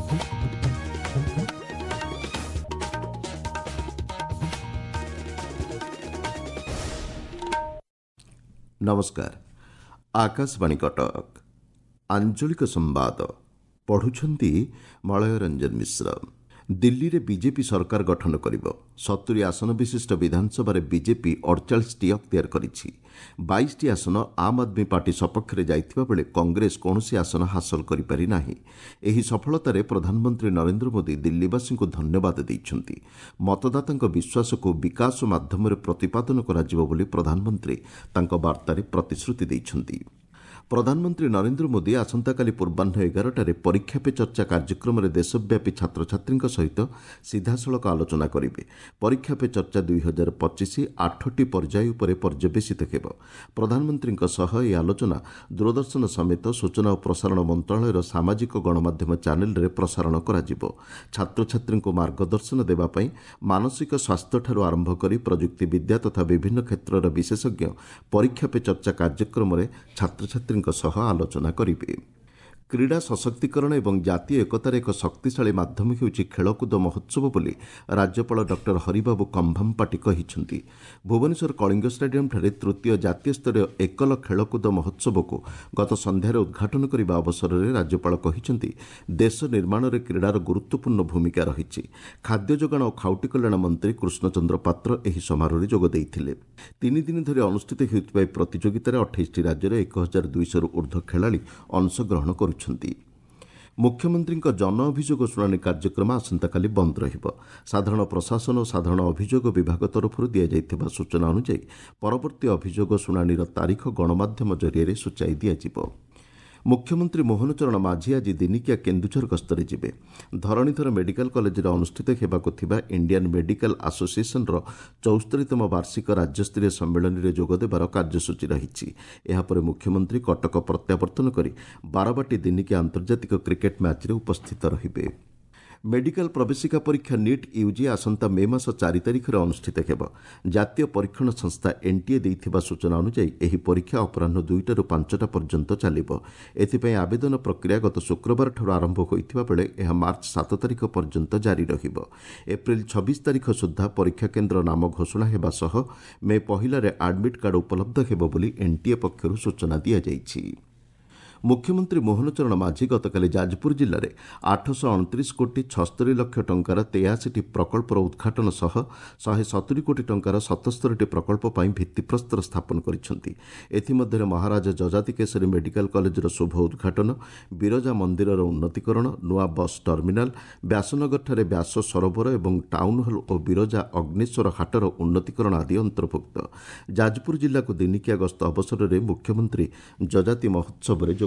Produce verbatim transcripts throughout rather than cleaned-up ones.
नमस्कार। आकाशवाणी कटक आंचलिक संवाद पढ़ुछंती मलय रंजन मिश्र। दिल्ली रे बीजेपी सरकार गठन करिबो। सत्तरी आसन विशिष्ट विधानसभा रे बीजेपी अड़तालीस टी अख्तियार करिछि। बाईस टी आसन आम आदमी पार्टी सपक्ष रे जाइथिबा बेले कांग्रेस कोनोसी आसन हासिल करि पारि नाही। एही सफलता रे प्रधानमंत्री नरेंद्र मोदी दिल्लीवासी को धन्यवाद दैछंती। मतदातांक विश्वास को विकास माध्यम रे प्रतिपादन कराजिबो बोली प्रधानमंत्री तांको वार्ता रे प्रतिश्रुति दैछंती। प्रधानमंत्री नरेंद्र मोदी आसंताकाली पूर्वाह्न एगारटार परीक्षा पे चर्चा कार्यक्रम में देशव्यापी छात्र छात्री सहित सीधासलख आलोचना करेंगे। परीक्षा पे चर्चा दुई हजार पचिश आठटी पर्याय उपर पर्यवेसित हेब। प्रधानमंत्री यह आलोचना दूरदर्शन समेत सूचना और प्रसारण मंत्रालय सामाजिक गणमाध्यम चैनल रे प्रसारण कराजिबो। छात्र छात्री मार्गदर्शन देवाई मानसिक स्वास्थ्य ठारू आरंभ कर प्रजुक्ति विद्या तथा विभिन्न क्षेत्र विशेषज्ञ परीक्षा पे चर्चा कार्यक्रम में छात्र छात्री सह आलोचना करिवे। क्रीड़ा सशक्तिकरण एवं जातीय एकतार एक शक्तिशाली माध्यम हेउछि खेलकूद महोत्सव बोली राज्यपाल डॉक्टर हरिबाबू कंभामपाटी कहिछंती। भुवनेश्वर कलिंग स्टेडियम ठारे तृतीय जातीय स्तरीय एकल खेलकूद महोत्सव को गत संध्यार उद्घाटन करने अवसर में राज्यपाल कहिछंती देश निर्माण में क्रीड़ार गुरुत्वपूर्ण भूमिका रही। खाद्य जोगाण और खाउटी कल्याण मंत्री कृष्णचंद्र पात्र एही समारोह जोग देइथिले। तीन दिन धरि अनुष्ठित हेउଥିବା प्रतियोगितार अट्ठाईस टी राज्य एक हजार दुईश रु ऊर्ध्व खेलाड़ी अंशग्रहण करू। मुख्यमंत्री जन अभियोग शुणाणी कार्यक्रम आसंताकाली बंद रहिबो। साधारण प्रशासन और साधारण अभियोग विभाग तरफ दि जाइथिबा सूचना अनुसार परवर्ती अभियोग शुणाणीर तारीख गणमाध्यम जरिए सूचाई दियाजिबो। मुख्यमंत्री मोहन चरण माझी आज दिनिकिया केन्दुझर गस्तरे जिबे। धरणीधर मेडिकल कॉलेज अनुष्ठित हेबाकु थिबा इंडियन मेडिकल एसोसिएशन रो चौस्तरीतम वार्षिक राज्यस्तरीय सम्मेलन में जोगदेवार कार्यसूची रही। यापर मुख्यमंत्री कटक प्रत्यावर्तन कर बारवाटी दिनिकिया आंतर्जातिक क्रिकेट मैच रे उपस्थित रहिबे। मेडिकल प्रवेशिका परीक्षा नीट यूजी आसंता मे मास चार तारिख में अनुष्ठित हेब। जातीय परीक्षण संस्था एनटीए देइथिबा सूचना अनुसार एही परीक्षा अपराह्न दुईटा पांचटा पर्यंत चलिबो। एथिपई आवेदन प्रक्रिया गत शुक्रवार ठारू आरंभ होइथिबा बेले एहा मार्च सात तारिख पर्यंत जारी रहिबो। एप्रिल छब्बीस तारिख सुद्धा परीक्षा केन्द्र नाम घोषणा हेबा सह मे पहिलारे एडमिट कार्ड उपलब्ध हेबो बोली एनटीए पक्षरु सूचना दिया जाइछि। मुख्यमंत्री मोहन चरण माझी गतकाली जाजपुर जिले में आठश अणतीस कोटी छस्तरी लक्ष टंकार तेयासी प्रकल्पर उद्घाटन सह शहे सतुरी कोटी टंकार सतस्तरी प्रकल्प पर भित्तिप्रस्तर स्थापन करिसेंति। एथिमध्यरे महाराज जजाति केसरी मेडिकल कॉलेजर शुभ उद्घाटन, बिरजा मंदिरर उन्नतीकरण, नुआ बस टर्मिनाल, व्यासनगर व्यास सरोवर और टाउन हल और बिरजा अग्निश्वर हाटर उन्नतीकरण आदि अंतर्भुक्त। जाजपुर जिला को दिनिकिया गस्त अवसर में मुख्यमंत्री जजाति महोत्सव में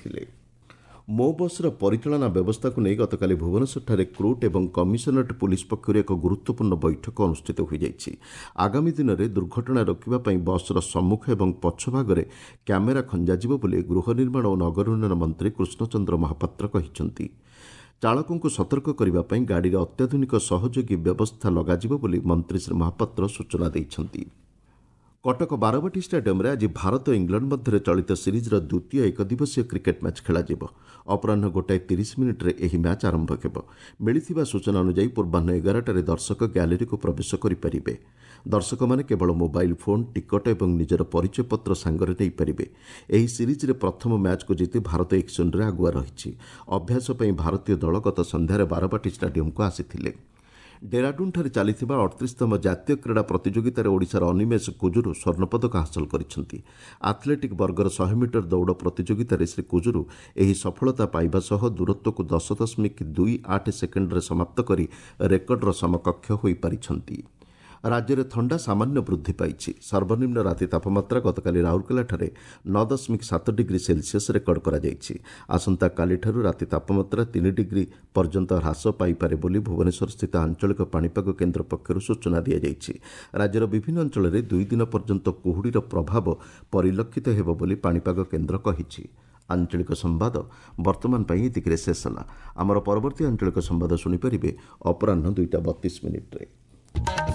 मो बसर परिचालना व्यवस्था को नहीं गतकाली भुवनेश्वर क्रूट और कमिशनरेट पुलिस पक्षर एक गुरुत्वपूर्ण बैठक अनुष्ठित हो जाइछि। आगामी दिन में दुर्घटना रोकने बसर सम्मुख और पछभाग में कैमेरा खंजाजिबो बोली गृह निर्माण और नगर उन्नयन मंत्री कृष्णचंद्र महापात्र कहिसेंति। चालकों को सतर्क करने गाड़ी में अत्याधुनिक सहयोगी व्यवस्था लगाजिबो बोली मंत्री श्री महापात्र सूचना दैछंती। कटक बारवाटी स्टेडियम आज भारत और इंग्लैंड मध्य चलित सीरीज द्वितीय एक दिवसीय क्रिकेट मैच खेल। अपराह्न गोटाए तीस मिनिट रे एही मैच आरंभ हेब। मिलिथिबा सूचना अनुसार पूर्वाह्न एगारटार दर्शक गैलेरी को प्रवेश करेंगे। दर्शक मैंने केवल मोबाइल फोन, टिकट और निजर परिचय पत्र सांगरे नहीं पारे। एही सीरीज रे प्रथम मैच को जीति भारत एक शून्य आगुआ रही। अभ्यास पर भारतीय दल गत संध्यार बारवाटी स्टेडियम को आसीथिले। डेराडून ठारे चलिथिबा अड़तीसतम जातीय क्रीड़ा प्रतियोगितार ओडिशार अनिमेष कुजुरु स्वर्णपदक हासिल करिसेंति। आथलेटिक वर्गर सौ मीटर दौड़ प्रतियोगितार श्री कुजुरु एही सफलता पाइबा सह दूरत्व को दस दशमिक दुई आठ सेकेंड समाप्त करी रेकर्डर समकक्ष होई पारिछंती। राज्य में थंडा सामान्य वृद्धि पाई। सर्वनिम्न राति तापमात्रा गतकाली राउरकेला नौ दशमिक सात डिग्री सेल्सियस रेकर्ड करा जायछि। आसंता काली ठारू राति तापमात्रा तीन डिग्री पर्यंत ह्रास पाइपारे बोली भुवनेश्वर स्थित आंचलिक पाणीपाग केन्द्र पक्षर सूचना दी जायछि। राज्यर विभिन्न अंचल में दुई दिन पर्यंत कुहुड़ीर प्रभाव परिलक्षित हेब बोली पाणीपाग केन्द्र कहिछि। आंचलिक संवाद वर्तमान पाई एतिकिरे शेष होला। आमर परवर्ती आंचलिक संवाद शुणिपारे अपराह्न दुईटा बतीस मिनिट्रे।